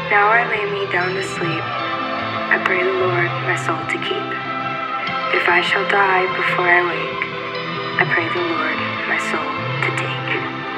Now I lay me down to sleep. I pray the Lord my soul to keep. If I shall die before I wake, I pray the Lord my soul to take.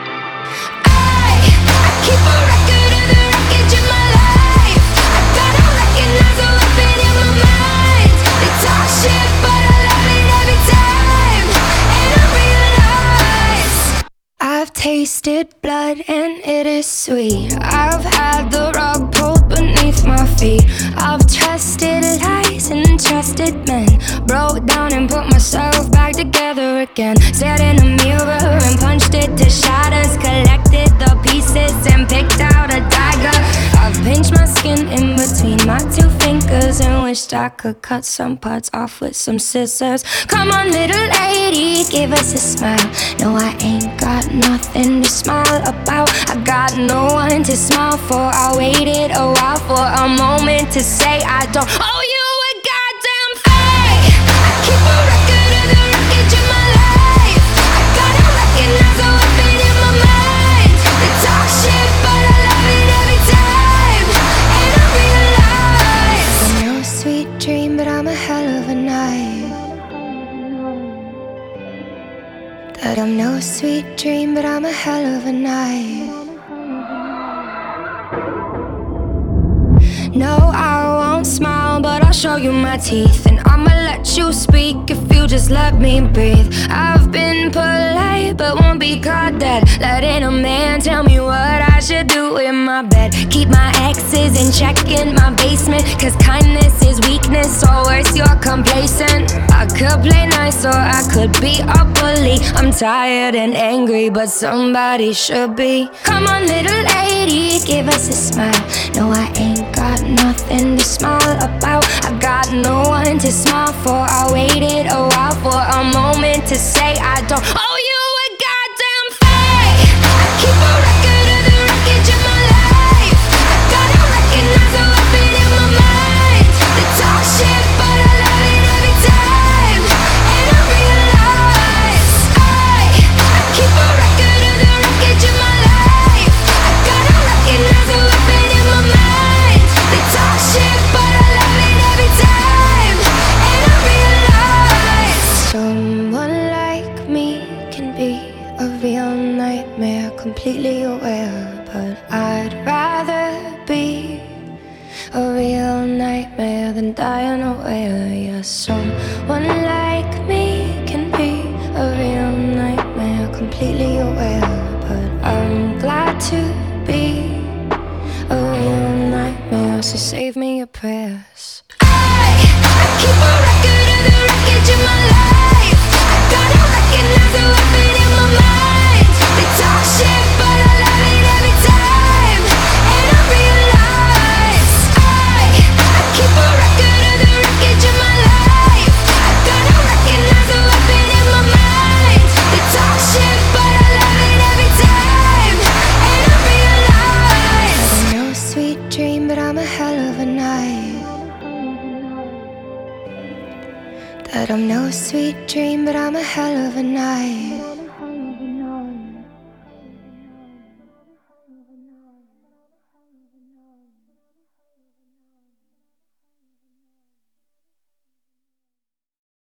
I keep a record of the wreckage in my life. I gotta recognize the weapon in my mind. They talk shit, but I love it every time. And I realize I've tasted blood and it is sweet. I've had the rug pulled beneath my feet. I've trusted lies and trusted men. Broke down and put myself back together again. Stared in a mirror and punched it to shatters. Collected the pieces and picked out a dagger. I've pinched my skin in between my two fingers and wished I could cut some parts off with some scissors. Come on, little lady, give us a smile. No, I ain't got nothing to smile about. I got no one to smile for. I waited a while for a moment to say I don't owe you a goddamn thing. I keep a record of the wreckage in my life. I gotta recognize the weapon in my mind. They talk shit, but I love it every time. And I realize I'm no sweet dream, but I'm a hell of a night. That I'm no sweet dream, but I'm a hell of a night. No, I won't smile, but I'll show you my teeth. And I'ma let you speak if you just let me breathe. I've been polite, but won't be caught dead. Letting a man tell me what I should do in my bed. Keep my exes in check in my basement, cause kindness is weakness, or worse, you're complacent. I could play nice or I could be a bully. I'm tired and angry, but somebody should be. Come on, little lady, give us a smile. No, I ain't got nothing to smile about. I got no one to smile for. I waited a while for a moment to say I don't owe you a goddamn thing. I keep a record of the wreckage in my life. I gotta recognize the weapon in my mind. They talk shit, but I love it every time. And I realize I keep a record of the wreckage in my life. I gotta recognize the weapon in my mind. They talk shit, but I love it every time. And I realize someone like me can be a real nightmare, completely aware. But I'd rather be a real nightmare than die unaware. Yeah, someone like me can be a real nightmare, completely aware. But I'm glad to be a real nightmare, so save me your prayers. I keep a record of the wreckage in my life. I gotta recognize the weapon in my mind. They talk shit, but I love it every time. And I realize I keep a record of the wreckage in my life. I gotta recognize the weapon in my mind. They talk shit, but I love it every time. And I realize I'm no sweet dream, but I'm a hell of a night. That I'm no sweet dream, but I'm a hell of a night.